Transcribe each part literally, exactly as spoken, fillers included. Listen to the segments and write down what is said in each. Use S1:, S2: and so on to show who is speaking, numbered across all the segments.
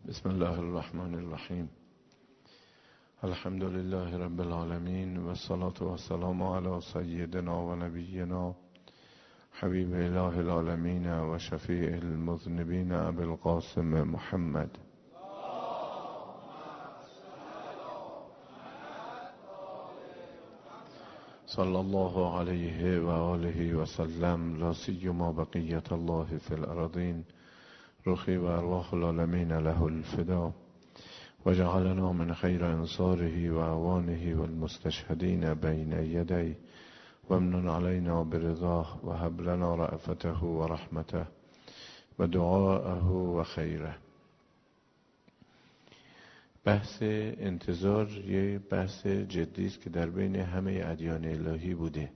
S1: بسم الله الرحمن الرحیم. الحمد لله رب العالمین و الصلاة و السلام علی سیدنا و نبینا حبیب اله العالمین و شفیع المذنبین ابی القاسم محمد. صلی الله علیه و آله و سلم، لا سیما بقیت الله فی الارضین، رخی و ارواح العالمین له الفدا، و جعلنا من خیر انصاره و اعوانه و المستشهدین بین یدی، و امنن علینا برضاه و هب لنا رأفته و رحمته و دعاءه و خیره. بحث انتظار یه بحث جدی است که در بین همه ادیان الهی بوده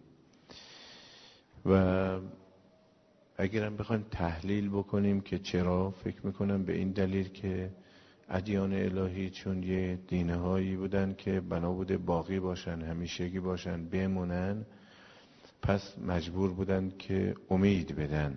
S1: و اگرم بخوایم تحلیل بکنیم که چرا، فکر میکنم به این دلیل که ادیان الهی چون یه دینهایی بودن که بنا بوده باقی باشن، همیشگی باشن، بمونن، پس مجبور بودن که امید بدن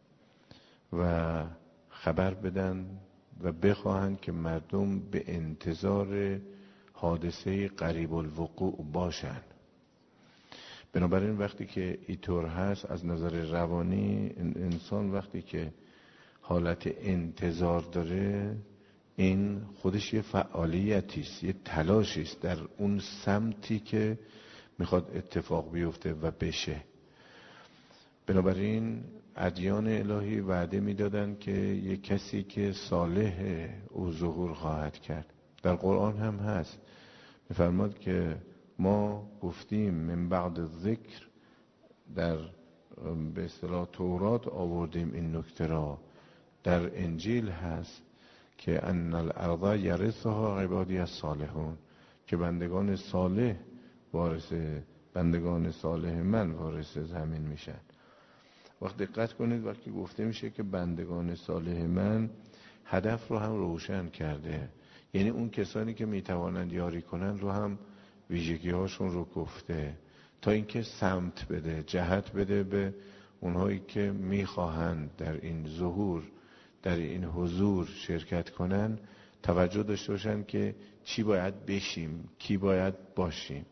S1: و خبر بدن و بخواهن که مردم به انتظار حادثه قریب الوقوع باشن. بنابراین وقتی که اینطور هست از نظر روانی، انسان وقتی که حالت انتظار داره، این خودش یه فعالیتی است، یه تلاشی است در اون سمتی که میخواد اتفاق بیفته و بشه. بنابراین ادیان الهی وعده میدادن که یه کسی که صالح او ظهور خواهد کرد. در قرآن هم هست، میفرماد که ما گفتیم من بعد ذکر، در به اصطلاح تورات آوردیم این نکته را، در انجیل هست که ان الارض یرثها عبادی الصالحون، که بندگان صالح وارث، بندگان صالح من وارث زمین میشن. وقت دقت کنید وقتی گفته میشه که بندگان صالح من، هدف رو هم روشن کرده، یعنی اون کسانی که میتوانند یاری کنن رو هم ویژگی هاشون رو گفته، تا اینکه سمت بده، جهت بده به اونهایی که میخواهند در این ظهور، در این حضور شرکت کنن، توجه داشته باشن که چی باید بشیم، کی باید باشیم.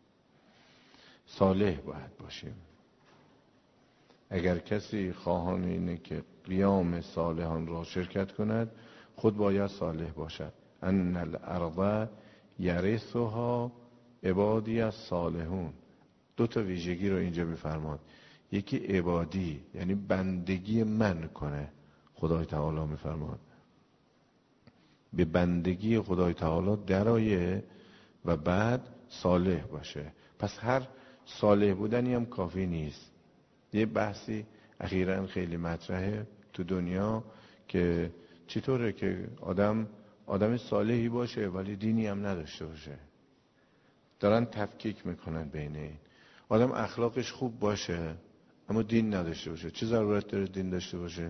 S1: صالح باید باشیم. اگر کسی خواهان اینه که قیام صالحان را شرکت کند، خود باید صالح باشد. ان الارض یرثها عبادی الصالحون. دو تا ویژگی رو اینجا میفرماد. یکی عبادی، یعنی بندگی من کنه، خدای تعالی میفرماد به بندگی خدای تعالی درآیه و بعد صالح باشه. پس هر صالح بودنی هم کافی نیست. یه بحثی اخیراً خیلی مطرحه تو دنیا که چطوره که آدم آدم صالحی باشه ولی دینی هم نداشته باشه. دارن تفکیک میکنن بین این. آدم اخلاقش خوب باشه اما دین نداشته باشه. چه ضرورت داره دین داشته باشه؟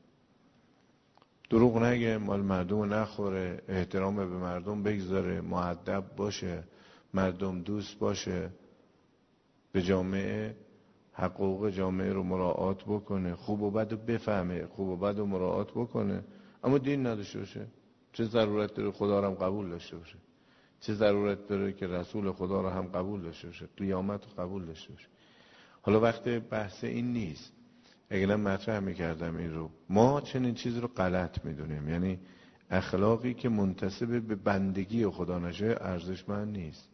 S1: دروغ نگه، مال مردم نخوره، احترام به مردم بگذاره، مؤدب باشه، مردم دوست باشه، به جامعه حقوق جامعه رو مراعات بکنه، خوب و بد رو بفهمه، خوب و بد رو مراعات بکنه، اما دین نداشته باشه. چه ضرورت داره خدا رو هم قبول داشته باشه؟ چه ضرورت داره که رسول خدا رو هم قبول داشته باشه، قیامت رو قبول داشته باشه؟ حالا وقت بحث این نیست. اگه مطرح میکردم این رو، ما چنین چیز رو غلط میدونیم، یعنی اخلاقی که منتسب به بندگی خدا نشه ارزشمند نیست.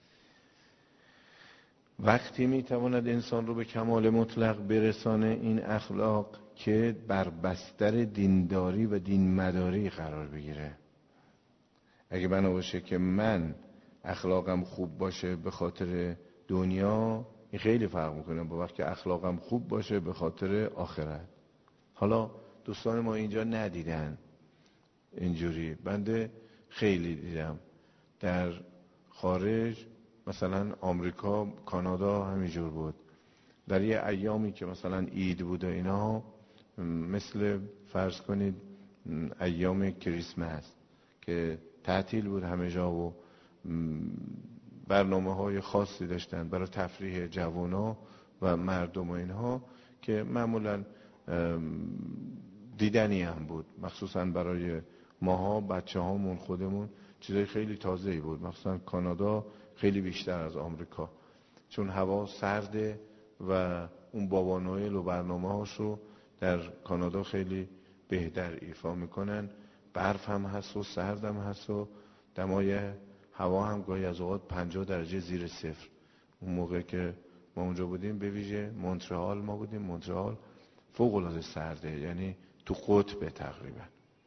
S1: وقتی میتواند انسان رو به کمال مطلق برسانه این اخلاق که بر بستر دینداری و دین مداری قرار بگیره. اگه بنا باشه که من اخلاقم خوب باشه به خاطر دنیا، این خیلی فرق میکنه با وقتی اخلاقم خوب باشه به خاطر آخرت. حالا دوستان ما اینجا ندیدن اینجوری، بنده خیلی دیدم در خارج، مثلا آمریکا، کانادا همینجور بود. در یه ایامی که مثلا عید بود و اینا، مثل فرض کنید ایام کریسمس که تعطیل بود همه جا و برنامه های خاصی داشتن برای تفریح جوانا و مردم و اینها که معمولا دیدنی هم بود، مخصوصا برای ماها بچه هامون خودمون چیزای خیلی تازه‌ای بود. مثلا کانادا خیلی بیشتر از آمریکا، چون هوا سرده و اون بابا نوئل و برنامه هاشو در کانادا خیلی بهتر ایفا میکنن. برف هم هست و سرد هم هست و دمای هوا هم گاهی از اوقات پنجاه درجه زیر صفر. اون موقع که ما اونجا بودیم، به ویژه مونترال ما بودیم، مونترال فوق العاده سرده، یعنی تو قطب تقریبا.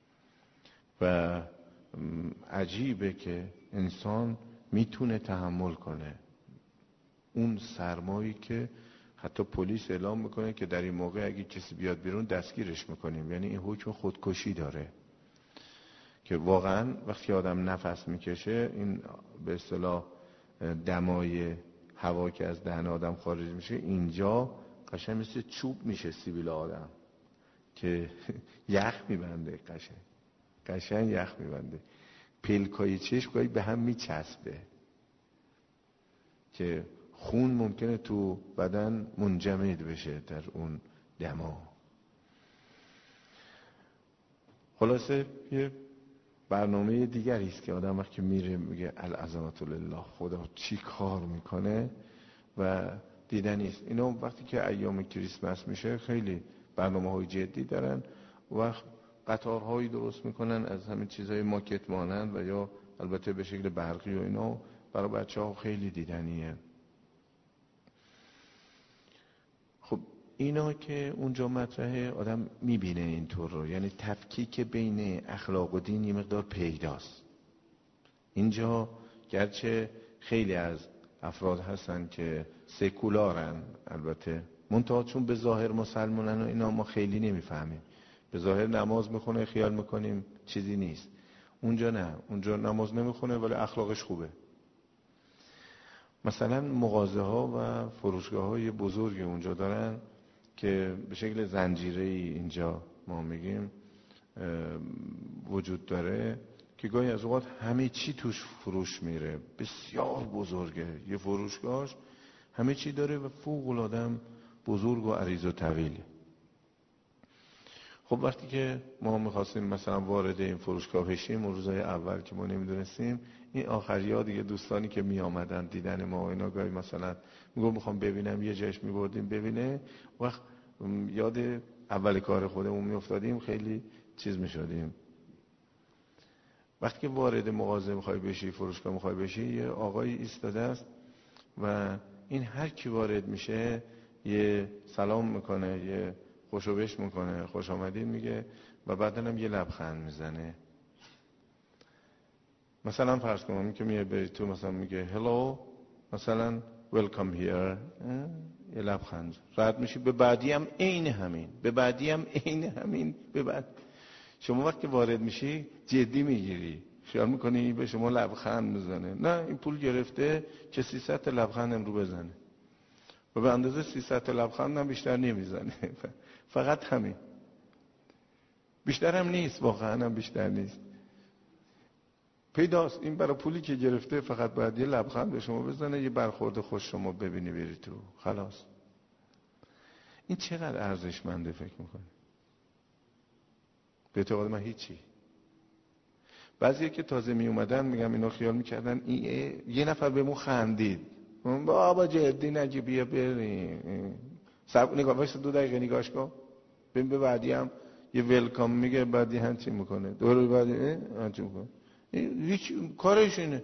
S1: و عجیبه که انسان میتونه تحمل کنه اون سرمایی که حتی پلیس اعلام میکنه که در این موقع اگه کسی بیاد بیرون دستگیرش میکنیم. یعنی این حکم خودکشی داره که واقعا وقتی آدم نفس میکشه، این به اصطلاح دمای هوا که از دهن آدم خارج میشه، اینجا قشنگ مثل چوب میشه سیبیل آدم که یخ میبنده، قشنگ قشنگ یخ میبنده، پلکای چشم گاهی به هم میچسبه که خون ممکنه تو بدن منجمد بشه در اون دما. خلاصه یه برنامه دیگری است که آدم وقتی میره میگه العظمت لله، خدا چی کار میکنه و دیدنی است. اینا وقتی که ایام کریسمس میشه خیلی برنامه های جدی دارن و قطارهایی درست میکنن از همین چیزهای ماکت مانند و یا البته به شکل برقی و اینا، برای بچه ها خیلی دیدنیه. خب اینا که اونجا مطرحه آدم میبینه اینطور رو، یعنی تفکیک بین اخلاق و دین یه مقدار پیداست. اینجا گرچه خیلی از افراد هستن که سکولارن، البته منتها چون به ظاهر مسلمانن و اینا ما خیلی نمیفهمیم. به ظاهر نماز میخونه، خیال میکنیم چیزی نیست. اونجا نه، اونجا نماز نمیخونه ولی اخلاقش خوبه. مثلا مغازه ها و فروشگاه های بزرگی اونجا دارن که به شکل زنجیره‌ای اینجا ما میگیم وجود داره که گاهی از اوقات همه چی توش فروش میره، بسیار بزرگه یه فروشگاهش، همه چی داره و فوق العاده بزرگ و عریض و طویله. خب وقتی که ما میخواستیم مثلا وارد این فروشگاه بشیم، اون روزهای اول که ما نمیدونستیم، این آخری ها دیگه دوستانی که می آمدن دیدن ما اینا، گاهی مثلا میگم میخوام ببینم، یه جایش میبردیم ببینه، وقت یاد اول کار خودمون میافتادیم، خیلی چیز میشدیم. وقتی که وارد مغازه میخوای بشی، فروشگاه میخوای بشی، یه آقایی ایستاده است و این هر کی وارد میشه یه سلام میکنه، یه خوشوبش میکنه، خوش آمدید میگه و بعدن هم یه لبخند میزنه. مثلا فرض کنم که میگه بری تو، مثلا میگه hello، مثلا welcome here، یه لبخند رد میشی، به بعدی هم عین همین، به بعدی هم عین همین، به بعد شما وقتی وارد میشی جدی میگیری، خیال میکنی به شما لبخند میزنه. نه، این پول گرفته که سیصد تا لبخند امرو بزنه و به اندازه سیصد تا لبخند هم بیشتر نمیزنه. فقط همین، بیشتر هم نیست، واقعا هم بیشتر نیست. پیداست این برای پولی که گرفته فقط باید یه لبخند به شما بزنه، یه برخورد خوش شما ببینی بری تو، خلاص. این چقدر ارزشمنده فکر میکنی؟ به اعتقاد من هیچی. بعضی که تازه می اومدن میگم اینا خیال میکردن این یه نفر بهمون خندید، بابا جدی نگی بیا بریم، سب نگاه واسه دو دقیقه نگاش کن ببین، به بعدی هم یه ویلکام میگه، بعدی همچین میکنه، دوره بعدی همچین میکنه، هیچ کارش اینه.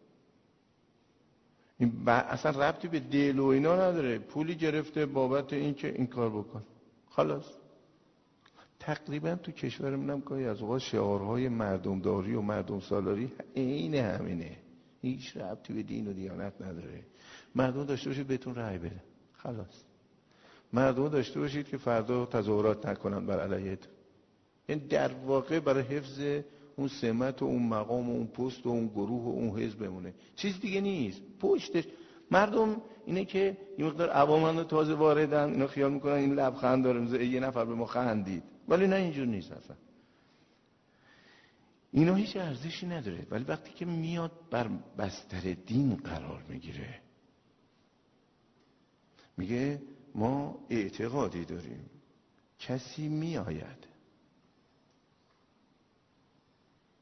S1: این ب... اصلا ربطی به دل و اینا نداره، پولی گرفته بابت این که این کار بکن، خلاص. تقریبا تو کشورمون هم گاهی از اوقات شعارهای مردمداری و مردم سالاری عین همینه، هیچ ربطی به دین و دیانت نداره. مردم داشته باشید بهتون رأی بده، خلاص. مردم داشته باشید که فردا تظاهرات نکنن بر علیهتون. این در واقع برای حفظ اون سمت و اون مقام و اون پست و اون گروه و اون حزب بمونه، چیز دیگه نیست. پشتش مردم اینه که یه مقدار عوامن تازه واردن، اینا خیال میکنن این لبخند داره یه نفر به ما خندید، ولی نه، اینجور نیست اصلا. اینا هیچ ارزشی نداره. ولی وقتی که میاد بر بستر دین قرار میگیره، میگه ما اعتقادی داریم، کسی میآید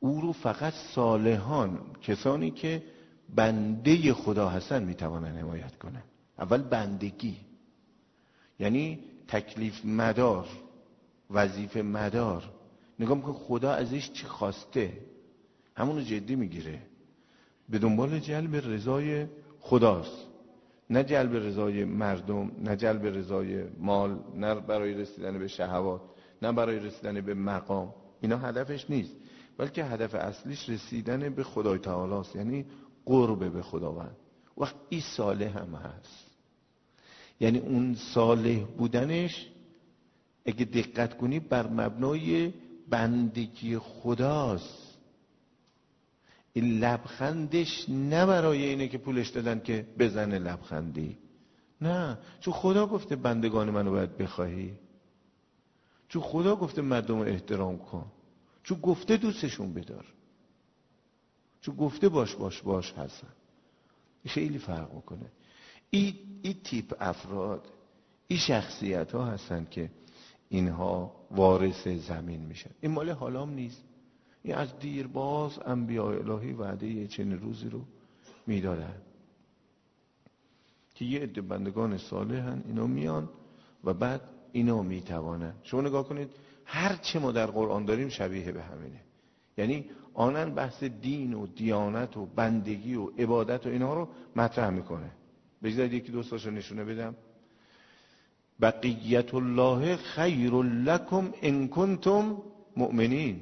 S1: او رو فقط صالحان، کسانی که بنده خدا هستن میتوانن حمایت کنن. اول بندگی، یعنی تکلیف مدار، وظیفه مدار. نگاه میکنه خدا ازش چی خواسته، همونو جدی میگیره، به دنبال جلب رضای خداست، نه جلب رضای مردم، نه جلب رضای مال، نه برای رسیدن به شهوات، نه برای رسیدن به مقام. اینا هدفش نیست، بلکه هدف اصلیش رسیدن به خدای تعالی است، یعنی قرب به خداوند. وقت این صالح هم هست، یعنی اون صالح بودنش اگه دقت کنی بر مبنای بندگی خداست. این لبخندش نه برای اینه که پولش دادن که بزنه لبخندی، نه، چون خدا گفته بندگان منو باید بخواهی، چون خدا گفته مردم رو احترام کن، چون گفته دوستشون بدار، چون گفته باش باش باش هستن. خیلی فرق میکنه. این این تیپ افراد، این شخصیت ها هستن که اینها وارث زمین میشن. این مال حالام نیست، این از دیرباز انبیاء الهی وعده یه چنین روزی رو میدادن که یه عده بندگان صالحن، اینا میان و بعد اینا میتوانن. شما نگاه کنید هر چه ما در قرآن داریم شبیه به همینه، یعنی آنن بحث دین و دیانت و بندگی و عبادت و اینها رو مطرح میکنه. بگذارید یکی دو تاشو نشونه بدم. بقیت الله خیر لکم ان کنتم مؤمنین.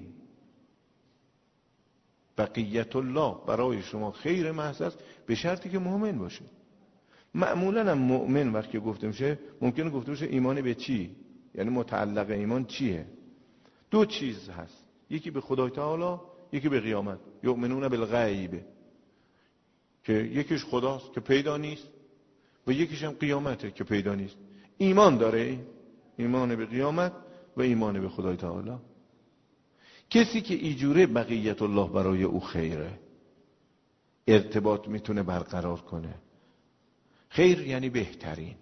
S1: بقیت الله برای شما خیر محض است به شرطی که مؤمن باشه. معمولا هم مؤمن وقتی گفته میشه ممکنه گفته باشه ایمان به چی، یعنی متعلق ایمان چیه؟ دو چیز هست، یکی به خدای تعالی، یکی به قیامت. یؤمنون بالغیب، که یکیش خداست که پیدا نیست و یکیش هم قیامته که پیدا نیست. ایمان داره، ایمان به قیامت و ایمان به خدای تعالی. کسی که اینجوره بقیت الله برای او خیره، ارتباط میتونه برقرار کنه. خیر یعنی بهترین.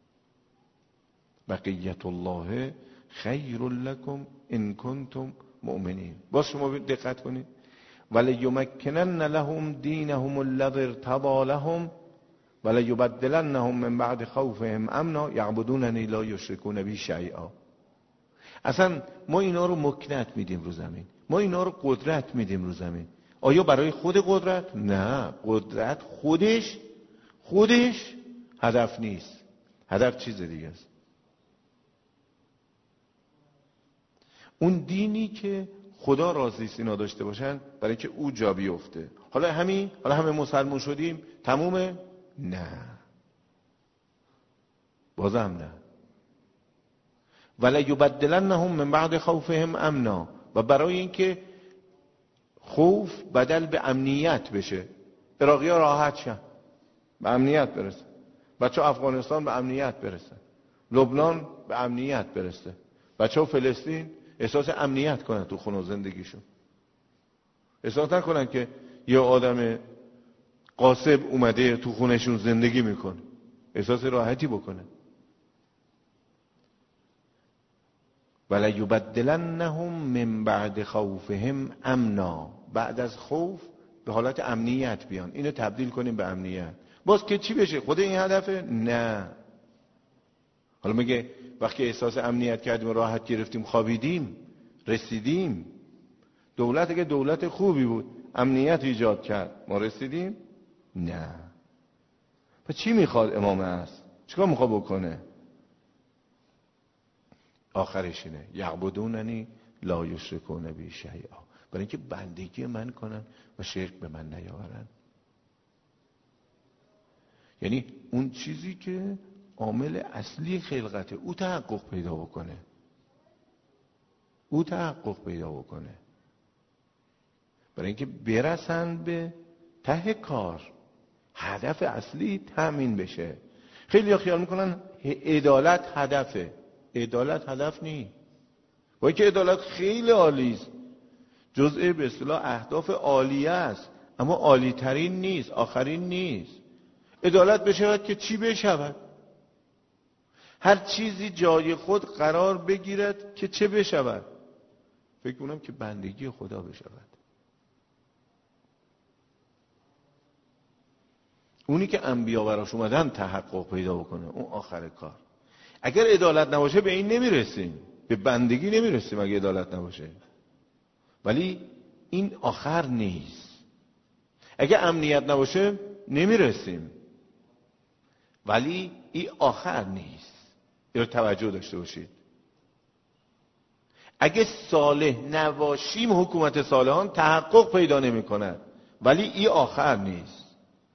S1: بقیت الله خیر لکم ان کنتم مؤمنین. باز شما دقت کنید. ولیمکنن لهم دینهم الذی ارتضی لهم ولیبدلنهم من بعد خوفهم امنا یعبدوننی لا یشرکون بی شیئا. اصلا ما اینا رو مکنت میدیم رو زمین، ما اینا رو قدرت میدیم رو زمین. آیا برای خود قدرت؟ نه، قدرت خودش خودش هدف نیست، هدف چیز دیگه است. اون دینی که خدا راضی است اینا داشته باشن برای اینکه او جا بیفته. حالا همین، حالا همه مسلمان شدیم تمومه؟ نه، بازم نه. ولا یبدلنهم من بعد خوفهم امنا، و برای اینکه خوف بدل به امنیت بشه، عراقی‌ها راحت شن، به امنیت برسن، بچه افغانستان به امنیت برسن، لبنان به امنیت برسه، بچه ها فلسطین احساس امنیت کنن تو خونه و زندگیشون، احساس نکنن که یه آدم قاصب اومده تو خونهشون زندگی میکنه، احساس راحتی بکنه. ولا یبدلنهم من بعد خوفهم امنا، بعد از خوف به حالت امنیت بیان، اینو تبدیل کنیم به امنیت. باز که چی بشه؟ خود این هدفه؟ نه. حالا میگه وقتی احساس امنیت کردیم و راحت گرفتیم خوابیدیم رسیدیم، دولت اگه دولت خوبی بود امنیت ایجاد کرد ما رسیدیم؟ نه. پس چی میخواد امام است؟ چیکار میخواد بکنه؟ آخرش اینه یعبدوننی لا یشرکون بی شیئا، برای اینکه بندگی من کنن و شرک به من نیاورن. یعنی اون چیزی که عامل اصلی خلقته او تحقق پیدا بکنه، او تحقق پیدا بکنه، برای اینکه برسن به ته کار، هدف اصلی تامین بشه. خیلی ها خیال میکنن عدالت هدفه. عدالت هدف نیست. وای که عدالت خیلی عالی است، جزء به اصطلاح اهداف عالیه است، اما عالی ترین نیست، آخرین نیست. عدالت بشود که چی بشود؟ هر چیزی جای خود قرار بگیرد که چه بشود؟ فکر کنم که بندگی خدا بشود. اونی که انبیا براش اومدن تحقق پیدا بکنه، اون آخر کار. اگر عدالت نباشه به این نمیرسیم، به بندگی نمیرسیم اگه عدالت نباشه. ولی این آخر نیست. اگه امنیت نباشه نمیرسیم، ولی این آخر نیست. این رو توجه داشته باشید. اگه صالح نباشیم حکومت صالحان تحقق پیدا نمی کند، ولی این آخر نیست.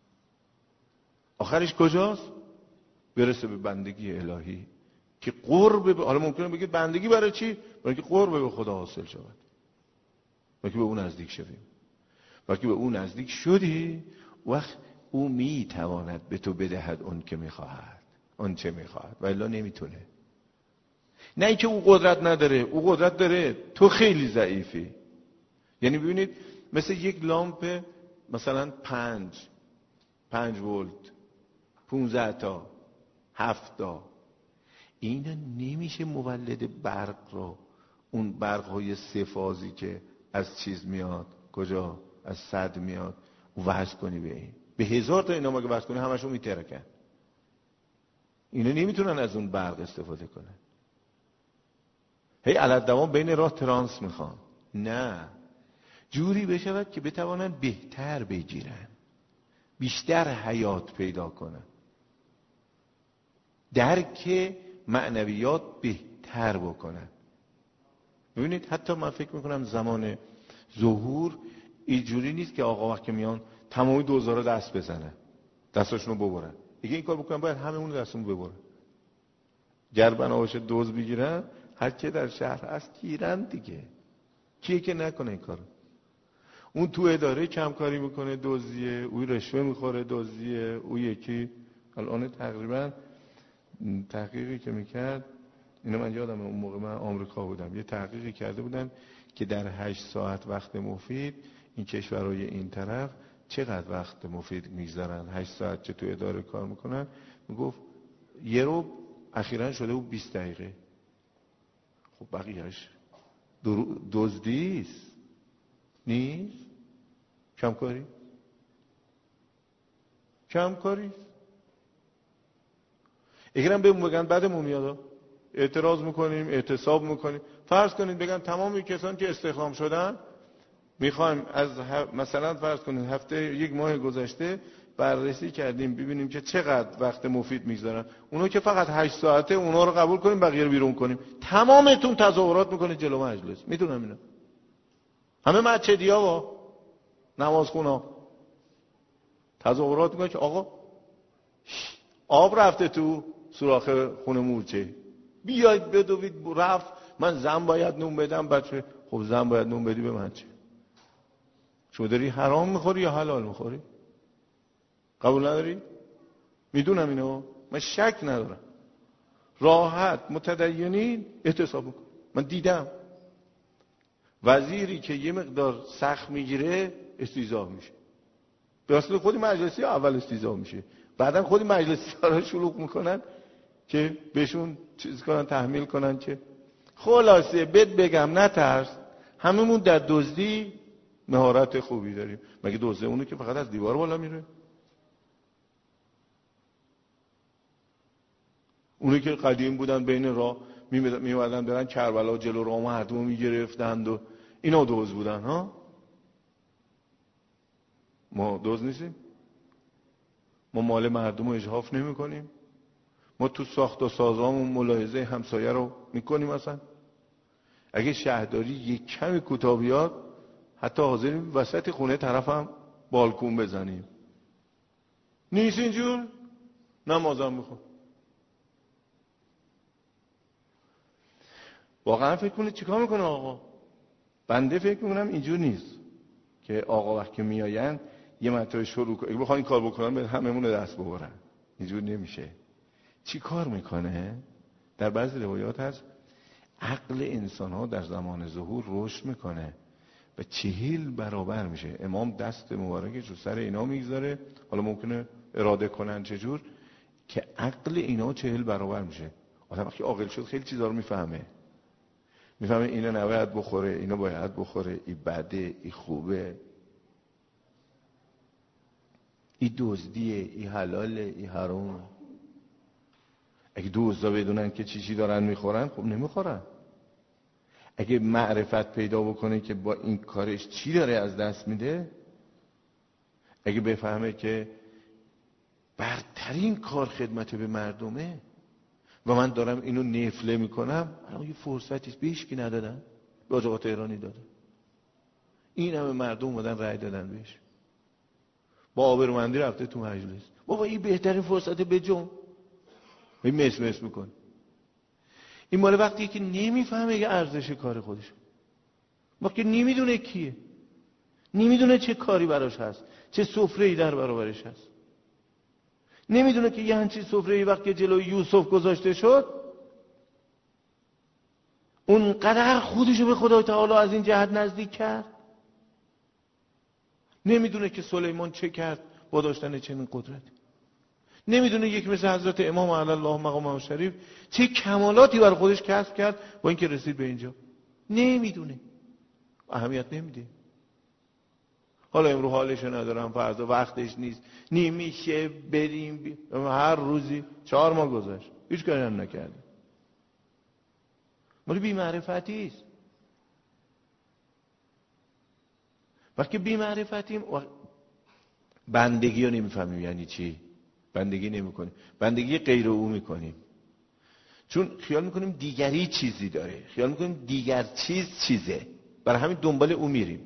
S1: آخرش کجاست؟ برسه به بندگی الهی که قرب به، حالا ممکنه بگید بندگی برای چی؟ برای که قرب به خدا حاصل شود، برای که به اون نزدیک شویم. برای که به اون نزدیک شدی وقت او می تواند به تو بدهد اون که میخواهد، اون چه میخواهد، و الا نمیتونه. نه اینکه او قدرت نداره، او قدرت داره، تو خیلی ضعیفی. یعنی ببینید مثل یک لامپ مثلا پنج پنج ولت، پونزده تا، هفت تا، اینا نمیشه مولد برق رو، اون برق های سه فازی که از چیز میاد، کجا؟ از صد میاد، وصل کنی به این. به هزار تا اینا مگه وصل کنی همشون میترکن. اینا نمیتونن از اون برق استفاده کنن. هی علت دوام بین راه ترانس میخوان. نه، جوری بشود که بتوانن بهتر بگیرن، بیشتر حیات پیدا کنن، درک معنویات بهتر بکنن. ببینید حتی من فکر میکنم زمان ظهور اینجوری نیست که آقا وقت که میان تمامی دوزا رو دست بزنن، دستاشون رو ببرن. دیگه این کار بکنن باید همه اون دستون ببرن. گر بنا باشه دوز بگیرن، هر که در شهر هست گیرن دیگه. کیه که نکنه این کارو؟ اون تو اداره کم کاری میکنه دوزیه، اوی رشوه میخوره دوزیه، او یکی الان تقریبا تحقیقی که میکرد، اینو من یادم اون موقع من آمریکا بودم، یه تحقیقی کرده بودن که در هشت ساعت وقت مفید این کشورهای این طرف چقدر وقت مفید میگذارن، هشت ساعت چه تو اداره کار میکنن. میگفت یه رو اخیراً شده بود بیست دقیقه. خب بقیهش دزدیست نیست؟ کمکاری؟ کمکاری؟ اگرم بهمون بگن بعدمون میاد اعتراض میکنیم، اعتصاب میکنیم. فرض کنید بگن تمام کسانی که استخدام شدن میخوایم از مثلا فرض کنید هفته یک ماه گذشته بررسی کردیم ببینیم که چقدر وقت مفید میگذارن، اونو که فقط هشت ساعته اونا رو قبول کنیم بقیه رو بیرون کنیم. تمامتون تظاهرات میکنید جلو مجلس. میدونم اینا همه مسجدیا و نمازخونا تظاهرات میکنن که آقا آب رفته تو سوراخ خونه مورچه، بیاید بدوید رفت، من زن باید نون بدم. بچه خب زن باید نون بدی به من چه؟ شما داری حرام میخوری یا حلال میخوری؟ قبول نداری؟ میدونم اینو، من شک ندارم. راحت متدینین اعتصاب میکن. من دیدم وزیری که یه مقدار سخت میگیره استیضاح میشه. به اصل خودی مجلسی اول استیضاح میشه، بعدا خودی مجلسی ها رو شلوغ میکنن که بهشون چیز کنن، تحمیل کنن. که خلاصه بد بگم نترس، هممون در دزدی مهارت خوبی داریم. مگه دزده اونو که فقط از دیوار بالا میره؟ اونی که قدیم بودن بین راه میومدن برن کربلا جلو راه مردم میگرفتند و اینا دزد بودن ها. ما دزد نیستیم؟ ما مال مردم رو اجحاف نمی کنیم؟ ما تو ساخت و سازامون ملاحظه همسایه رو میکنیم؟ اصلا اگه شهرداری یک کمی کوتاه بیاد حتی حاضریم وسط خونه طرفم بالکون بزنیم. نیست اینجور؟ نمازم میخوام. واقعا فکر کنید چیکار میکنه آقا؟ بنده فکر میکنم اینجور نیست که آقا وقتی میآیند یه مطلب شروع کنه، اگه بخوان کار بکنن به هممون دست ببرن. اینجور نمیشه. چی کار میکنه؟ در بعضی روایات هست عقل انسان ها در زمان ظهور رشد میکنه و چهل برابر میشه. امام دست مبارکش رو سر اینا میگذاره، حالا ممکنه اراده کنن چجور، که عقل اینا چهل برابر میشه. آدم وقتی عاقل شد خیلی چیزا رو میفهمه. میفهمه اینا نباید بخوره، اینا باید بخوره، این بده، این خوبه. این دزدیه، این حلاله، این حرامه. اگه دزدا بدونن که چی چی دارن میخورن، خب نمیخورن. اگه معرفت پیدا بکنه که با این کارش چی داره از دست میده، اگه بفهمه که برترین کار خدمت به مردمه و من دارم اینو نفله میکنم، الان یه فرصتی است، به هیچ کی ندادن، به حاج آقا تهرانی دادن، این همه مردم اومدن رأی دادن بهش، با آبرومندی رفته تو مجلس. بابا این بهترین فرصت به جون، این مس مس میکنه. این مال وقتی که نمیفهمه یه ارزش کار خودش، وقتی نمیدونه کیه، نمیدونه چه کاری براش هست، چه سفره‌ای در برابرش هست، نمیدونه که یه همچین سفره‌ای وقتی جلوی یوسف گذاشته شد، اونقدر خودشو به خدای تعالی از این جهت نزدیک کرد. نمیدونه که سلیمان چه کرد با داشتن چنین قدرتی. نمیدونه یک مثل حضرت امام علی الله مقامه شریف چه کمالاتی بر خودش کسب کرد با اینکه رسید به اینجا. نمیدونه، اهمیت نمیده. حالا امروز حالش ندارم، فردا وقتش نیست، نمیشه بریم بی... هر روزی چهار ماه گذشت هیچ کاری هم نکردیم. مالی بی معرفتی است. وقتی بی معرفتیم بندگی رو نمیفهمیم یعنی چی. بندگی نمی کنیم، بندگی غیر او میکنیم، چون خیال میکنیم دیگری چیزی داره، خیال میکنیم دیگر چیز چیزه، برای همین دنبال او میریم.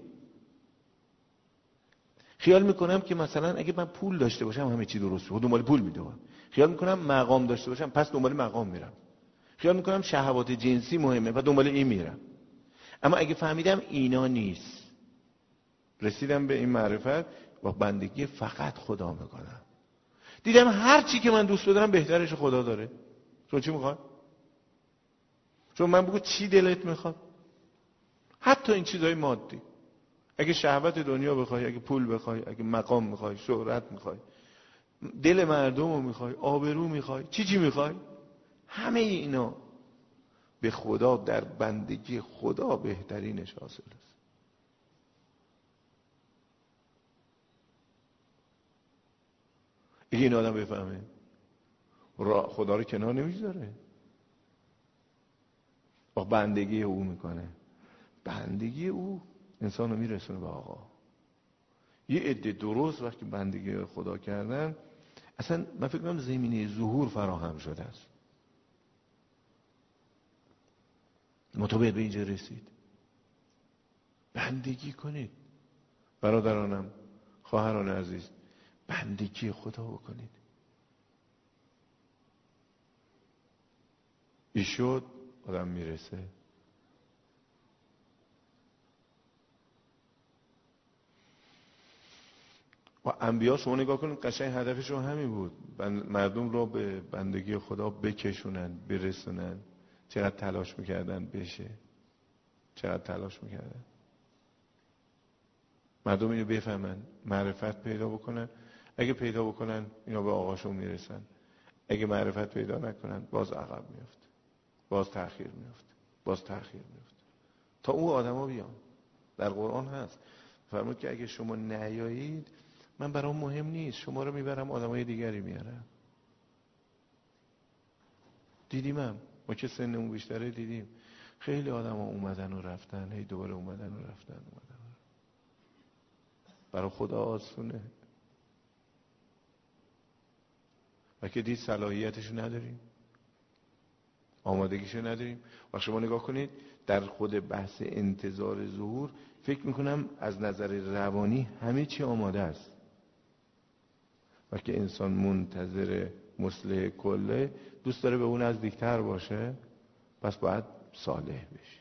S1: خیال میکنم که مثلا اگه من پول داشته باشم همه چی درست بود، دنبال پول میدوام. خیال میکنم مقام داشته باشم پس دنبال مقام میرم. خیال میکنم شهوات جنسی مهمه و دنبال این میرم. اما اگه فهمیدم اینا نیست، رسیدم به این معرفت، با بندگی فقط خدا میکنم. دیدم هر چی که من دوست دارم بهترش خدا داره. تو چی میخوای؟ چون من بگو چی دلت میخواد، حتی این چیزهای مادی. اگه شهوت دنیا بخوای، اگه پول بخوای، اگه مقام میخوای، شهرت میخوای، دل مردم رو میخوای، آبرو میخوای، چی چی میخوای، همه اینا به خدا در بندگی خدا بهترینش حاصل است. اگه این آدم بفهمه خدا رو کنار نمیذاره، با بندگی او میکنه. بندگی او انسان رو میرسونه به آقا. یه عده درست وقتی بندگی خدا کردن، اصلا من فکر کنم زمینه ظهور فراهم شده است. مطابق به اینجا رسید. بندگی کنید برادرانم، خواهران عزیز، بندگی خدا بکنید. این شد آدم میرسه. و انبیا شما نگاه کنید قشنگ هدفشون همین بود، مردم رو به بندگی خدا بکشونن، برسونن. چقدر تلاش میکردن بشه، چقدر تلاش میکردن مردم اینو بفهمن، معرفت پیدا بکنن. اگه پیدا بکنن اینا به آقاشون میرسن، اگه معرفت پیدا نکنن باز عقب میفته، باز تأخیر میفته، باز تأخیر میفته تا اون آدما بیان. در قرآن هست فرمود که اگه شما نیایید من برام مهم نیست، شما رو میبرم آدمای دیگری میارم. دیدیم هم ما که سنمون بیشتره، دیدیم خیلی آدما اومدن و رفتن، هی دوباره اومدن و رفتن اومدن. برای خدا آسونه و که دید صلاحیتشو نداریم، آمادگیشو نداریم. و شما نگاه کنید در خود بحث انتظار ظهور فکر میکنم از نظر روانی همه چی آماده است. و که انسان منتظر مصلح کله، دوست داره به اون نزدیکتر باشه، پس باید صالح بشه،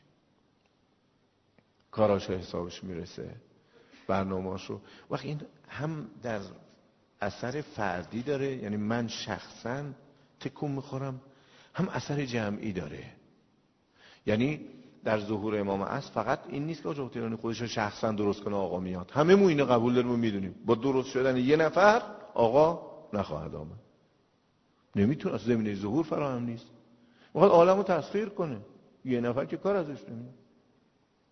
S1: کاراشو حسابش میرسه، برنامه‌اشو. وقت این هم در اثر فردی داره، یعنی من شخصا تکون میخورم، هم اثر جمعی داره. یعنی در ظهور امام عصر فقط این نیست که آقا تهرانی خودش رو شخصا درست کنه آقا میاد، همه مو اینو قبول داریم و میدونیم با درست شدن یه نفر آقا نخواهد آمد. نمیتونه، از زمینه ظهور فراهم نیست. میخواد عالمو تسخیر کنه، یه نفر که کار ازش نمیاد.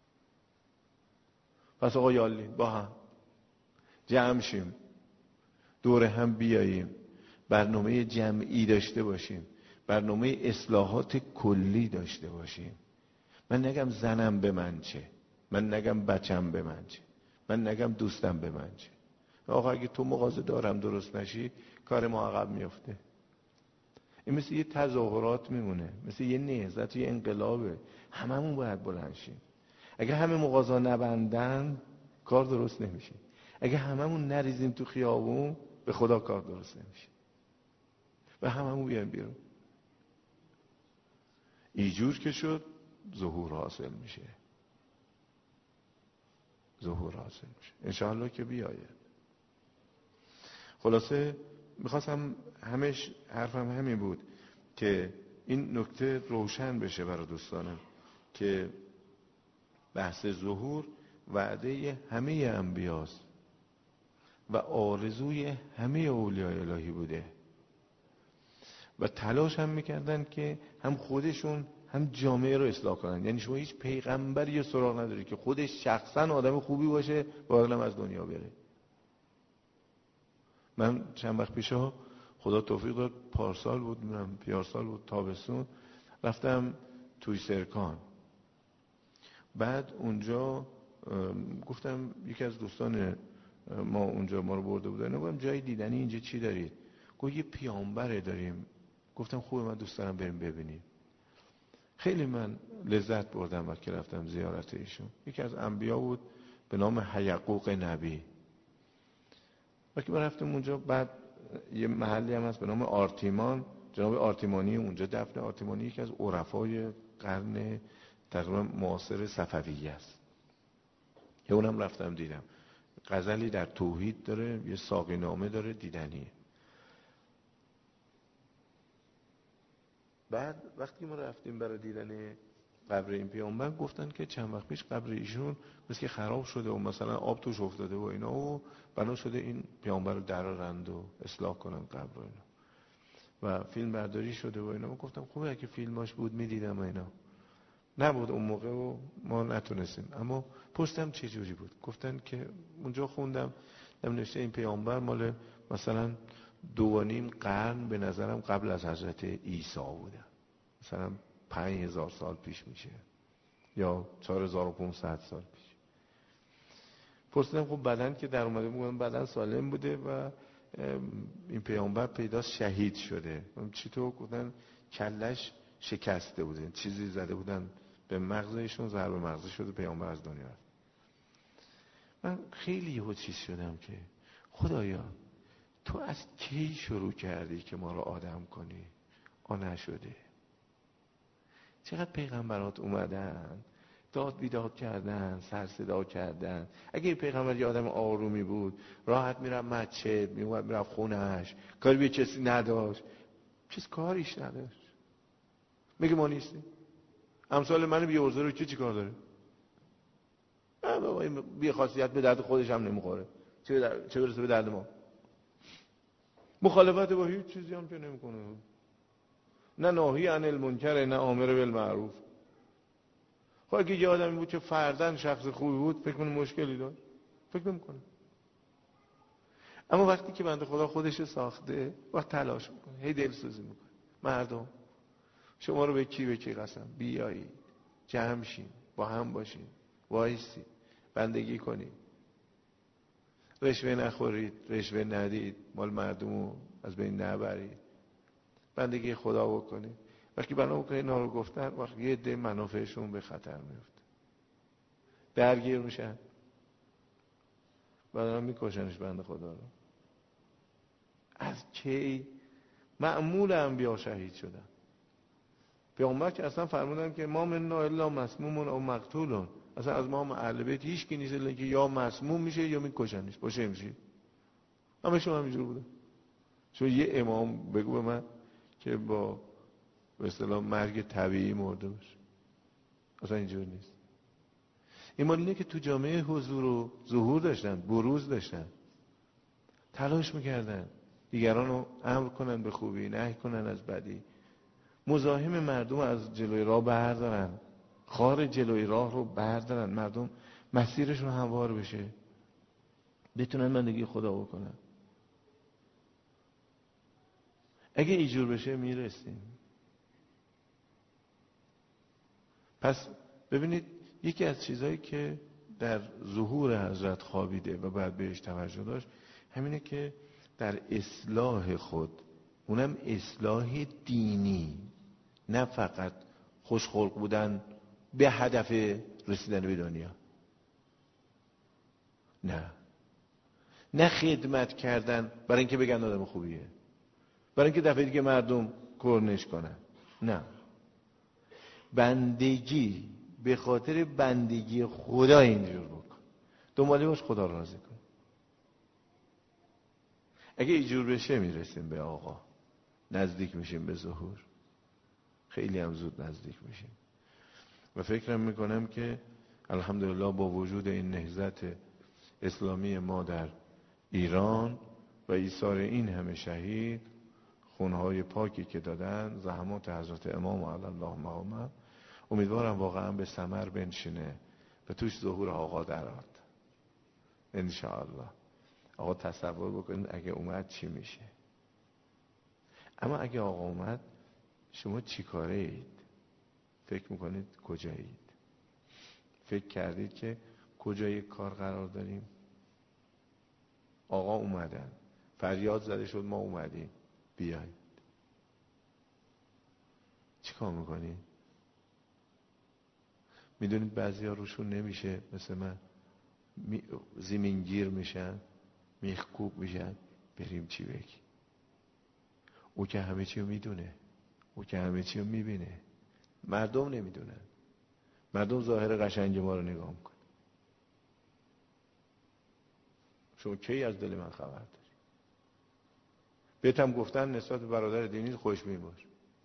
S1: پس آقا یالی با هم جمع شیم، دور هم بیاییم، برنامه جمعی داشته باشیم، برنامه اصلاحات کلی داشته باشیم. من نگم زنم به من چه، من نگم بچم به من چه، من نگم دوستم به من چه. آقا اگه تو مغازه دارم درست نشی کار ما عقب میفته. این مثل یه تظاهرات میمونه، مثل یه نهضت، یه انقلابه. هممون باید بلند شیم. اگه همه مغازه نبندن کار درست نمیشه. اگه هممون نریزیم تو خیابون به خدا کار درست نمیشه. و هممون بیایم بیرون. اینجور که شد ظهور حاصل میشه. ظهور حاصل میشه انشاءالله که بیاید. خلاصه میخواستم همش حرفم همین بود که این نکته روشن بشه برای دوستانم که بحث ظهور وعده همه انبیاست و آرزوی همه اولیاء الهی بوده و تلاش هم میکردن که هم خودشون هم جامعه رو اصلاح کنن. یعنی شما هیچ پیغمبری یا سراغ نداری که خودش شخصا آدم خوبی باشه و عالم از دنیا بره. من چند وقت پیشا خدا توفیق داد، پارسال بود میرم پیارسال بود تابستون، رفتم توی سرکان. بعد اونجا گفتم یکی از دوستان ما اونجا ما رو برده بود، گفتم جای دیدنی اینجا چی دارید؟ گفت یه پیامبره داریم. گفتم خوبه، من دوست دارم بریم ببینیم. خیلی من لذت بردم وقتی رفتم زیارت ایشون. یکی از انبیا بود به نام حیقوق نبی. وقتی ما رفتیم اونجا، بعد یه محلی هم هست به نام آرتیمان، جناب آرتیمانی اونجا دفن. آرتیمانی یکی از عرفای قرن تقریبا معاصر صفویه است. یه اونم رفتم دیدم. غزلی در توحید داره، یه ساقی نامه داره، دیدنیه. بعد وقتی ما رفتیم برای دیدن قبر این پیامبر، گفتن که چند وقت پیش قبر ایشون مثل که خراب شده و مثلا آب توش افتاده و اینا و بنا شده این پیامبر رو درارند و اصلاح کنن قبر رو اینا و فیلم برداری شده و اینا. ما گفتم خوبه اگه فیلماش بود میدیدم اینا. نبود اون موقع و ما نتونستیم. اما پستم چه جوری بود؟ گفتن که اونجا خوندم نوشته این پیامبر مال مثلا دو و نیم قرن به نظرم قبل از حضرت عیسی بوده، مثلا پنج هزار سال پیش میشه یا چهار هزار و پانصد سال پیش. پرسیدم خب بدن که در اومده بودن بدن سالم بوده و این پیامبر پیداست شهید شده. چطور؟ گفتن کلش شکسته بوده، چیزی زده بودن به مغزشون، ضربه مغزی شده، پیامبر از دنیا رفت. من خیلی یهو چیز شدم که خدایا تو از کی شروع کردی که ما رو آدم کنی؟ آ نشده. چقدر پیغمبرات اومدن داد بیداد کردن، سر صدا کردن. اگه این پیغمبر یه آدم آرومی بود راحت میرم مسجد، میومد میرم خونهش، کاری به کسی نداشت، چیز کاریش نداشت. میگه ما نیستیم. امثال من بی‌عرضه رو کی چی کار داره؟ بابا این بی خاصیت به درد خودش هم نمیخوره، چه در... چه برسه به درد ما. مخالفت با هیچ چیزی هم که نمیکنه، نه ناهی عن المنکر نه امر بالمعروف. خب اگه یه آدمی بود که فرداً شخص خوبی بود فکر کنم مشکلی داشت؟ فکر نمی‌کنم. اما وقتی که بنده خدا خودش ساخته وقت تلاش میکنه، هی دلسوزی میکنه. مردم شما رو به کی به کی قسم بیایید جمع شین، با هم باشین، وایسید، بندگی کنید، رشوه نخورید، رشوه ندید، مال مردمو از بین نبرید، بندگی خدا بکنید. وقتی بنا بکنید اینا رو گفتن، وقتی یه عده منافعشون به خطر میفته، درگیر میشن، بعدا میکشنش بنده خدا رو. از کی معمول انبیا شهید شدن؟ پیامبر که اصلا فرمودن که ما منا الا مسمومون او مقتولون، اصلا از ما هم اهل بیت هیچ کی نیست الا که یا مسموم میشه یا میکشنش، باشه میشه. همه شما همینجور بوده. چون یه امام بگو به من که با به اصطلاح مرگ طبیعی مرده باشه، اصلا اینجور نیست. ایمان اینه که تو جامعه حضور و ظهور داشتن، بروز داشتن، تلاش میکردن دیگران رو امر کنن به خوبی، نهی کنن از بدی، مزاحم مردم از جلوی راه بردارن، خار جلوی راه رو بردارن، مردم مسیرشون هموار بشه، بتونن بندگی خدا بکنن. اگه اینجور بشه میرسیم. پس ببینید یکی از چیزهایی که در ظهور حضرت خوابیده و بعد بهش توجه داشت همینه که در اصلاح خود، اونم اصلاح دینی، نه فقط خوشخلق بودن به هدف رسیدن به دنیا، نه نه خدمت کردن برای اینکه بگن آدم خوبیه، برای اینکه دفعه دیگه مردم کرنش کنن، نه، بندگی به خاطر بندگی خدا اینجور بکن، دنباله باش خدا رو راضی کن. اگه اینجور بشه میرسیم به آقا، نزدیک میشیم به ظهور، خیلی هم زود نزدیک میشیم. و فکرم میکنم که الحمدلله با وجود این نهضت اسلامی ما در ایران و ایثار این همه شهید، خونهای پاکی که دادن، زحمات حضرت امام علی الله مقامه، امیدوارم واقعا به ثمر بنشینه و توش ظهور آقا درآد انشاءالله. آقا تصور بکنید اگه اومد چی میشه. اما اگه آقا اومد شما چی کاره اید؟ فکر میکنید کجایید؟ فکر کردید که کجای کار قرار داریم؟ آقا اومدن، فریاد زده شد ما اومدیم، بیاید. چی کار میکنید؟ میدونید بعضی ها روشون نمیشه، مثل من می... زمینگیر میشن، میخکوب میشن، بریم چی بگی. او که همه چی رو میدونه، او که همه چی رو میبینه، مردم نمیدونن. مردم ظاهر قشنگ ما رو نگاه میکنن. شما کی از دل من خبر داری؟ بهتم گفتن نسبت به برادر دینی خوشبین باش،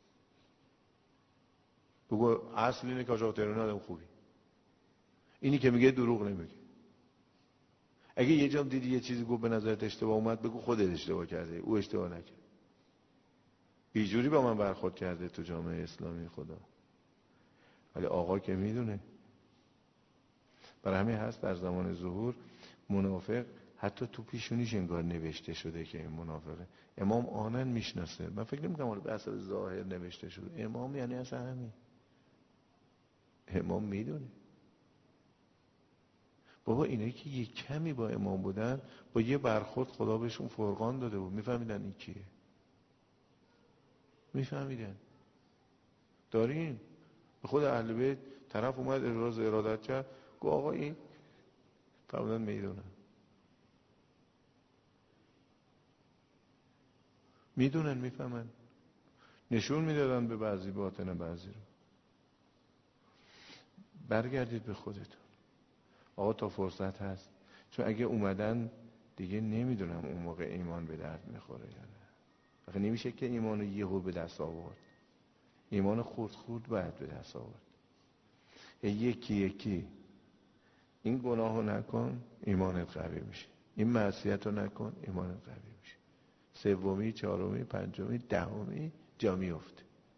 S1: بگو اصل اینه که آقا تهرانی آدم خوبی، اینی که میگه دروغ نمیگه. اگه یه جام دیدی یه چیزی گفت به نظرت اشتباه اومد، بگو خودت اشتباه کرده، او اشتباه نکرد. اینجوری با من برخورد کرده تو جامعه اسلامی خدا. ولی آقا که میدونه. برای همین هست در زمان ظهور منافق حتی تو پیشونیش انگار نوشته شده که این منافقه. امام آنن میشناسه. من فکر نمی‌کنم حالا به اثر ظاهر نوشته شده. امام یعنی اصلا همین. امام میدونه. بابا اینایی که یه کمی با امام بودن، با یه برخورد خدا بهشون فرقان داده بود. میفهمیدن این کیه؟ میفهمیدن. داریم به خود اهل بیت طرف اومد ابراز ارادت کرد، گفت آقا این فرمودن میدونن. میدونن، میفهمن، نشون میدادن به بعضی باطن بعضی رو. برگردید به خودتون. آقا تا فرصت هست، چون اگه اومدن دیگه نمیدونم اون موقع ایمان به درد میخوره یا نه. آخه نمیشه که ایمان رو یهو به دست آورد. ایمان خورد خورد باید به دست آورد. یکی یکی این گناه رو نکن ایمانت قوی میشه، این معصیت رو نکن ایمانت قوی میشه، سومی، چهارمی، پنجمی، دهمی جا میفته.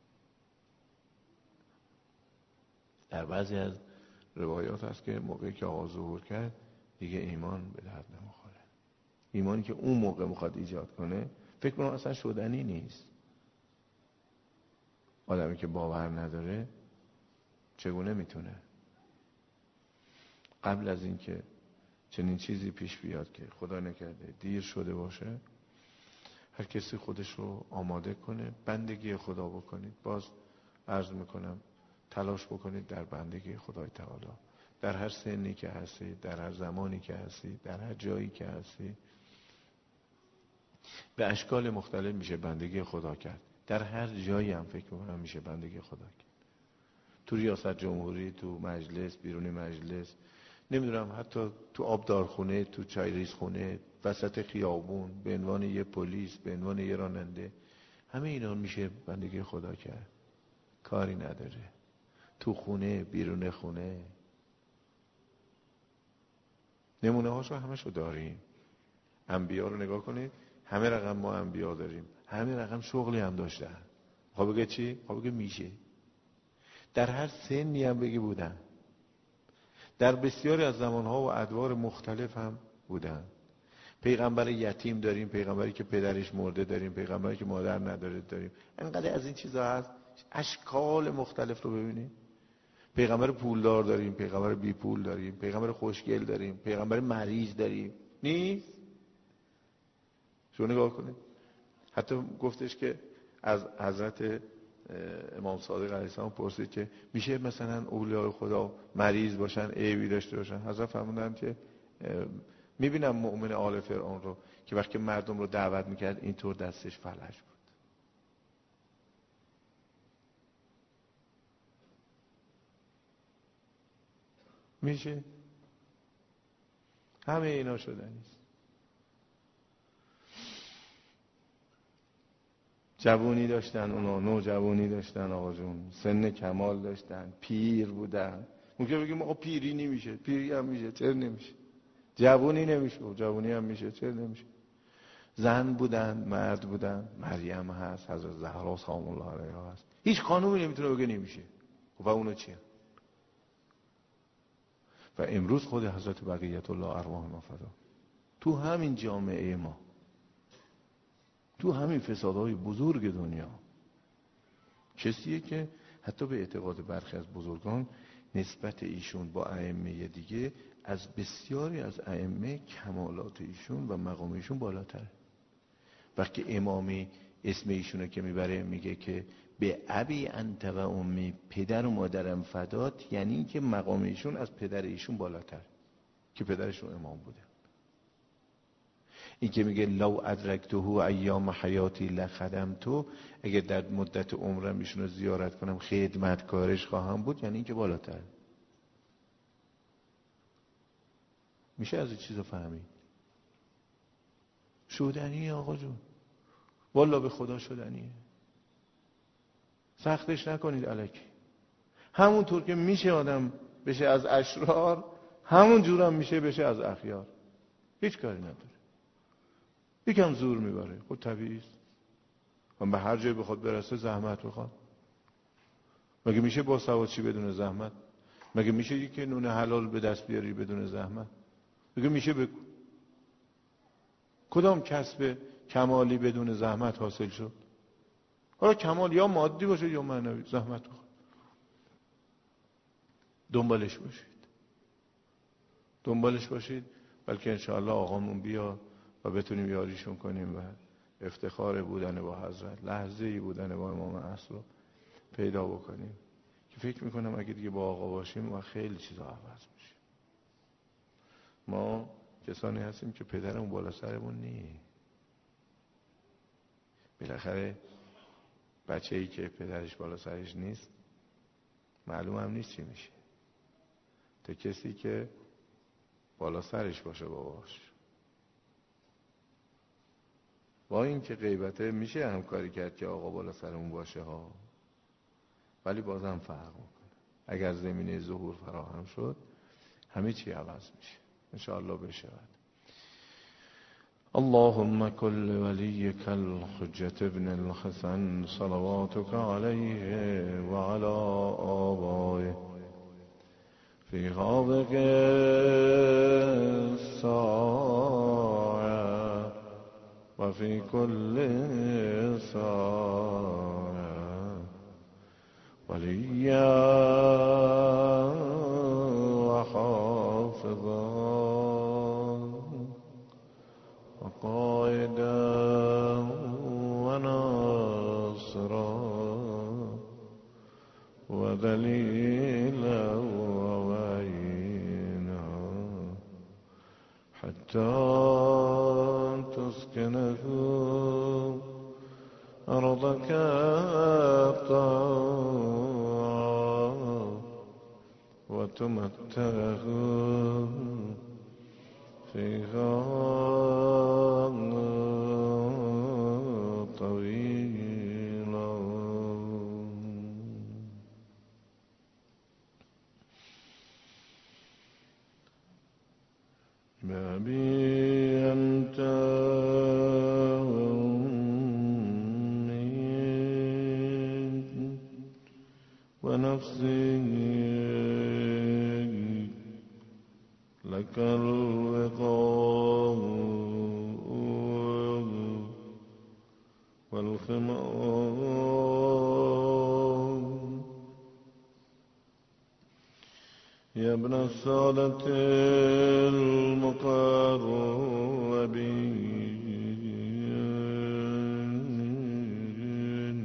S1: در بعضی از روایات هست که موقعی که آقا ظهور کرد دیگه ایمان به درد نمیخوره. ایمانی که اون موقع میخواد ایجاد کنه فکر کنم اصلا شدنی نیست. آدمی که باور نداره چگونه میتونه قبل از اینکه چنین چیزی پیش بیاد که خدا نکرده دیر شده باشه، هر کسی خودش رو آماده کنه، بندگی خدا بکنید. باز عرض میکنم تلاش بکنید در بندگی خدای تعالی، در هر سنی که هستید، در هر زمانی که هستید، در هر جایی که هستید. به اشکال مختلف میشه بندگی خدا کرد. در هر جایی هم فکر میکنم میشه بندگی خدا کرد. تو ریاست جمهوری، تو مجلس، بیرون مجلس، نمیدونم حتی تو آبدارخونه، تو چایریز خونه، وسط خیابون، به عنوان یه پلیس، به عنوان یه راننده، همه اینا میشه بندگی خدا کرد. کاری نداره. تو خونه، بیرون خونه. نمونه هاشو همشو داریم. انبیا رو نگاه کنید، همه رقم ما انبیا داریم، همه رقم شغلی هم داشتن. خب بگه چی؟ خب بگه میشه. در هر سنی هم بگی بودن، در بسیاری از زمانها و ادوار مختلف هم بودن. پیغمبر یتیم داریم، پیغمبری که پدرش مرده داریم، پیغمبری که مادر نداره داریم. انقدر از این چیزا هست، اشکال مختلف رو ببینیم. پیغمبر پولدار داریم، پیغمبر بی پول داریم، پیغمبر خوشگل داریم، پیغمبر مریض داریم. نیست؟ شو نگاه کنید. حتی گفتش که از حضرت امام صادق علیه السلام پرسید که میشه مثلا اولیاء خدا مریض باشن، عیبی داشته باشن؟ حضرت فرمودن که میبینم مؤمن آل فرعون رو که وقتی مردم رو دعوت میکرد اینطور دستش فلج بود. میشه؟ همه اینا شدنیست. جوانی داشتن اونا، نوجوانی داشتن آقا جون، سن کمال داشتن، پیر بودن. ممکنه بگیم آقا پیری نمیشه، پیری هم میشه، چرا نمیشه؟ جوانی نمیشه، جوانی هم میشه، چرا نمیشه؟ زن بودن، مرد بودن، مریم هست، حضرت زهرا سلام الله علیها هست. هیچ خانومی نمیتونه بگه نمیشه. و اونا چیه؟ و امروز خود حضرت بقیت الله ارواح ما فدا تو همین جامعه ما، تو همین فسادهای بزرگ دنیا، کسیه که حتی به اعتقاد برخی از بزرگان نسبت ایشون با ائمه دیگه از بسیاری از ائمه کمالات ایشون و مقام ایشون بالاتره. وقتی امامی اسم ایشونو که میبره میگه که به ابی انت و امی، پدر و مادرم فدات، یعنی این که مقام ایشون از پدر ایشون بالاتر که پدرشون امام بوده. این که میگه لو ادرکته ایام حیاتی لخدمتو، اگه در مدت عمرم ایشونو زیارت کنم خدمتکارش خواهم بود، یعنی این که بالاتر. میشه از این چیزا فهمید؟ شدنیه آقا جون، والله به خدا شدنیه. سختش نکنید الکی. همونطور که میشه آدم بشه از اشرار، همون جورم میشه بشه از اخیار. هیچ کاری نداره. یکم زور میبره، خود طبیعی است. من به هر جای بخواد برسه زحمت بخواد. مگه میشه با سوادچی بدون زحمت؟ مگه میشه یکی نون حلال به دست بیاری بدون زحمت؟ مگه میشه بگو کدام کسب کمالی بدون زحمت حاصل شد؟ حالا کمال یا مادی باشه یا معنوی، زحمت بخواد. دنبالش باشید، دنبالش باشید، بلکه انشاءالله آقامون بیا و بتونیم یاریشون کنیم و افتخار بودن با حضرت، لحظه‌ای بودن با امام اصل رو پیدا بکنیم که فکر میکنم اگه دیگه با آقا باشیم و خیلی چیزا عوض میشه. ما کسانی هستیم که پدرمون بالا سرمون نیست. بالاخره بچه‌ای که پدرش بالا سرش نیست معلوم هم نیست چی میشه. تا کسی که بالا سرش باشه باباش. با این که غیبته میشه همکاری کرد که آقا بالا سرمون باشه ها، ولی بازم فرق میکنه. اگر زمینه ظهور فراهم شد همه چی عوض میشه انشاءالله بشود. اللهم كل وليك الحجة ابن الحسن صلواتك عليه وعلى آبائه في غابق الساعة وفي كل ساعة وليا وحافظا وقائدا وناصرا ودليلا ووعينا حتى تسكنه أرضك طوعا وتمتعه فيها طويلا. بأبي أنت ونفسي لك الوقاء الخمام يا ابن السادة المقربين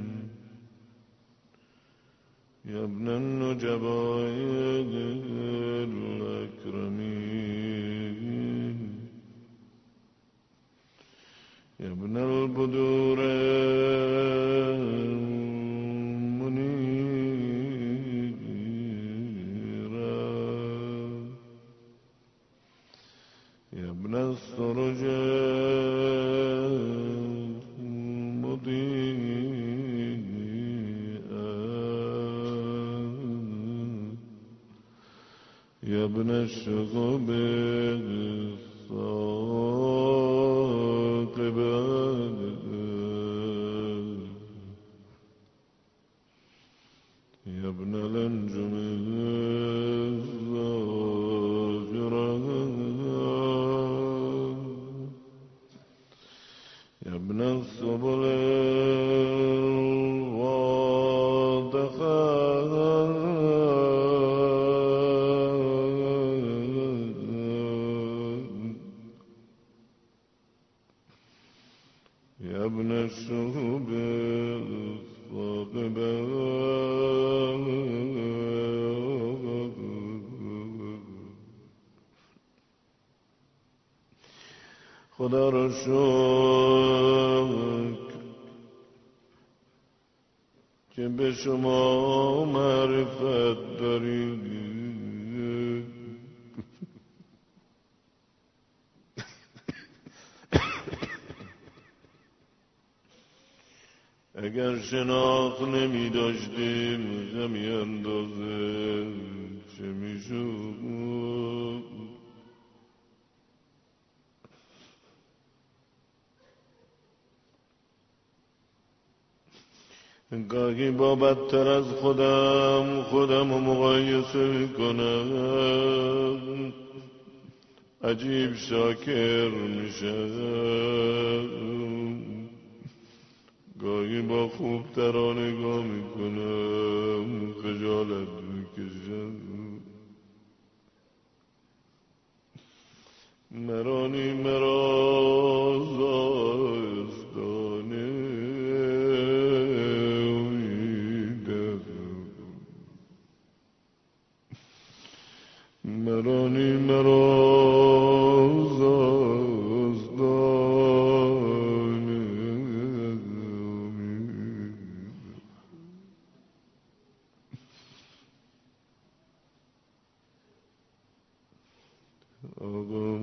S1: يا ابن النجباء الأكرمين يا ابن البدور المنيرة يا ابن السرج المضيئة يا ابن الشغب الثاقبة يا ابن الأنجم الظافرة يا ابن السبل الواضحة يا ابن الشهب الثاقبة خدا را شکر که به شما معرفت دارید اگر شناخت نمی داشتیم همی اندازه چه می شود گاهی با بدتر از خودم خودم رو مقایسه کنم عجیب شاکر میشم گاهی با خوبترا نگاه میکنم خجالت میکشم مرانی مرا زاستانه مرانی مرا زاستانه آقا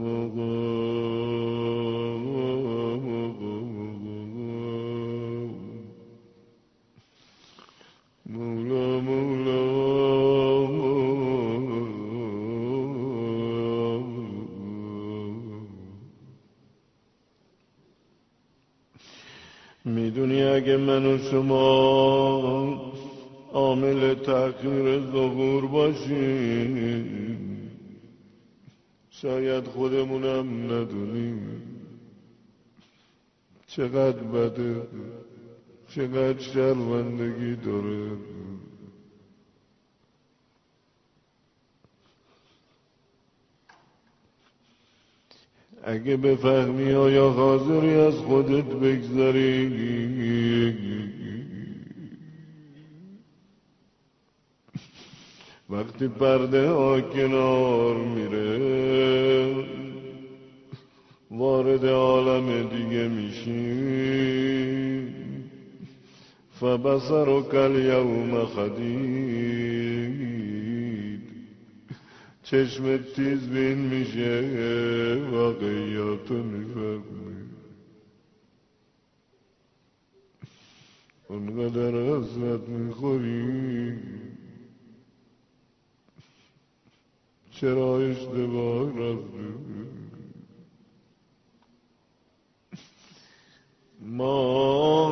S1: مولا مولا میدونی اگه من و شما عامل تأخیر ظهور باشیم شاید خودمونم ندونیم چقدر بده چقدر شرمندگی داره اگه بفهمی آیا حاضری از خودت بگذری وقتی پرده ها کنار میره وارد عالم دیگه میشی فبصرک الیوم خدید چشمت تیز بین میشه واقعیاتو میفهمی اونقدر حسرت میخوری چرا اشتباه رفتی ما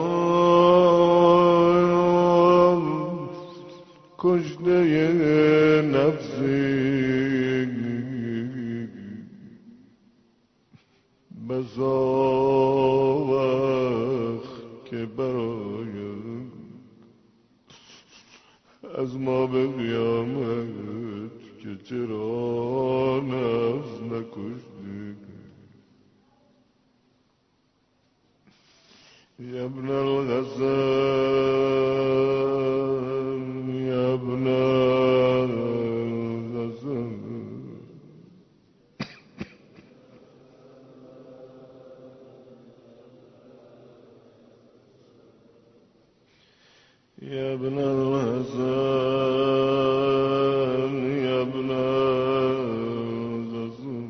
S1: کشته نفسی بسا وقت که برای از ما به قیامت که چرا نفس نکشتی یا ابن الحسن یا ابن الحسن یا ابن الحسن یا ابن الحسن.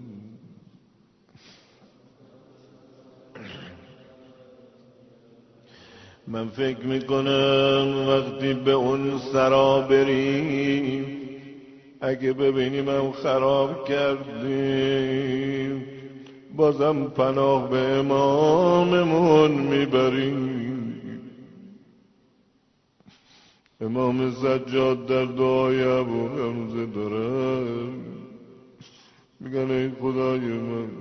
S1: من فکر میکنم وقتی به اون سرا بریم اگه ببینیم هم خراب کردیم بازم پناه به اماممون میبریم. امام سجاد در دعای ابو حمزه دارن میگن ای خدای من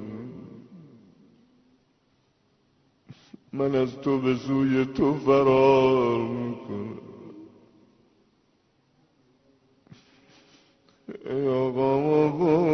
S1: من از تو به سوی تو فرار میکنم. ای آقا آقا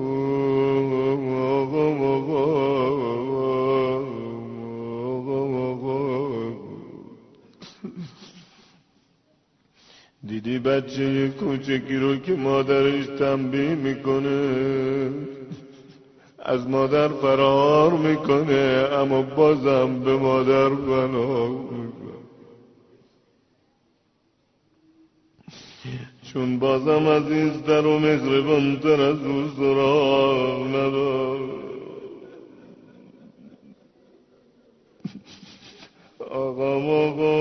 S1: دیدی بچه کوچکی رو که مادرش تنبیه میکنه از مادر فرار میکنه اما بازم به مادر پناه میکنه چون بازم عزیزتر و مهربانتر از او سراغ نداره. آقا آقا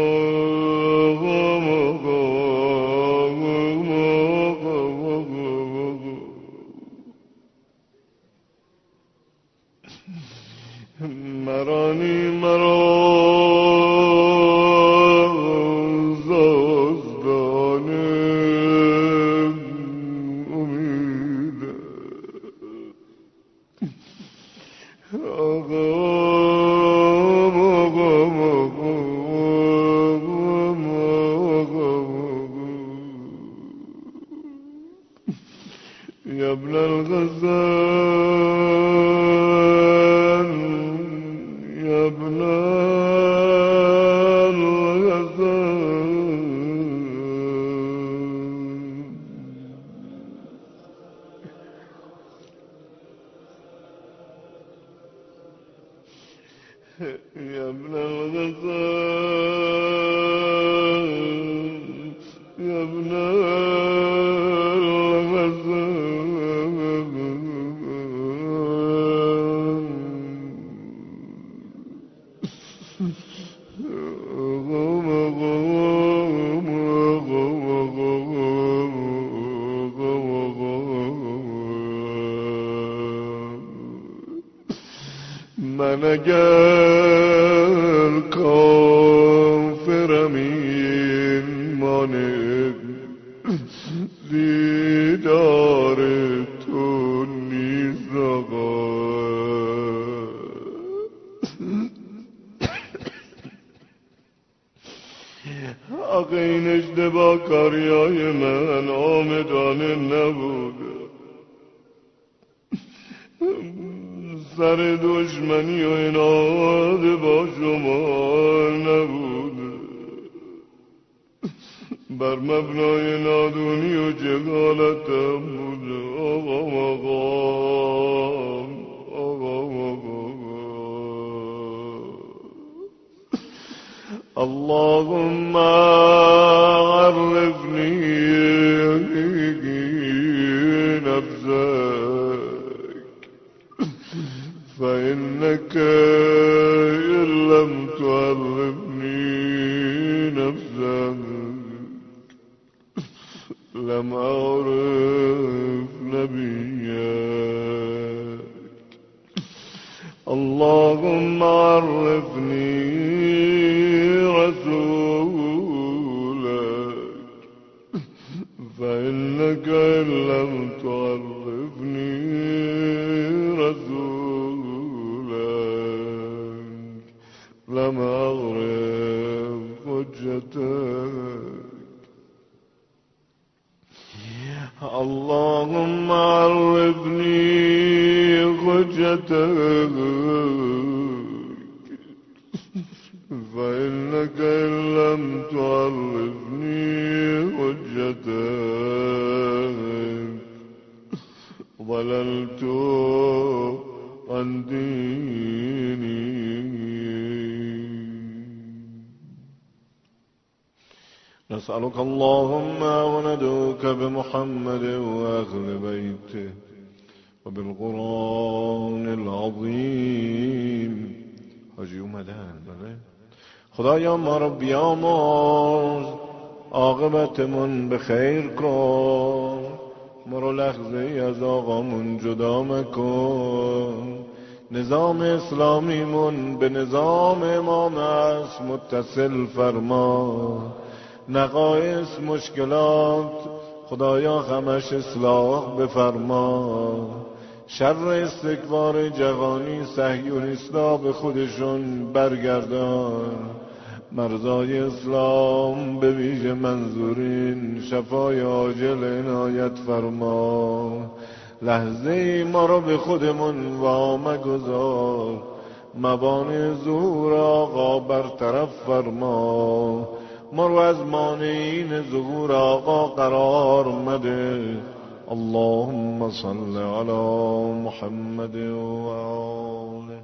S1: مرانی مرا زازدان امید آقا آقا آقا یا ابن الغزال یا ابن الغزال. یا ابن الغزال یا ابن من اگر کافرم این مانع دیدار تو نیست آقا. آقا این اشتباه کاریای من آمدانه نبود سر دشمنی و اناد با شما نبود بر مبنای نادونی و جهالتم بود. آقا آقا آقا آقا اللهم عرفني نفسك فإنك إن لم تعرفني نفسك لم أعرف نبيك. اللهم عرفني رسولك فإنك إن لم تعرفني رسولك لم أعرف حجتك. اللهم عرفني حجتك فإنك إن لم تعرفني حجتك ضللت عن ديني. نسألك اللهم وندعوك بمحمد وأهل بيته وبالقرآن العظيم. حاجی اومدن بله. خدایا ما رو بیامرز، عاقبتمون به خیر کن، ما رو لحظه ای از آقامون جدا مکن، نظام اسلامیمون به نظام امام است متصل فرما، نقایص مشکلات خدایا همش اصلاح بفرما، شر استکبار جهانی صهیونیستا به خودشون برگردان، مرزای اسلام به ویژه منظورین شفای عاجل عنایت فرما، لحظه ای ما رو به خودمون وام گذار، موانع ظهور آقا برطرف فرما، ما رو از مانعین ظهور آقا قرار مده. اللهم صل على محمد و آله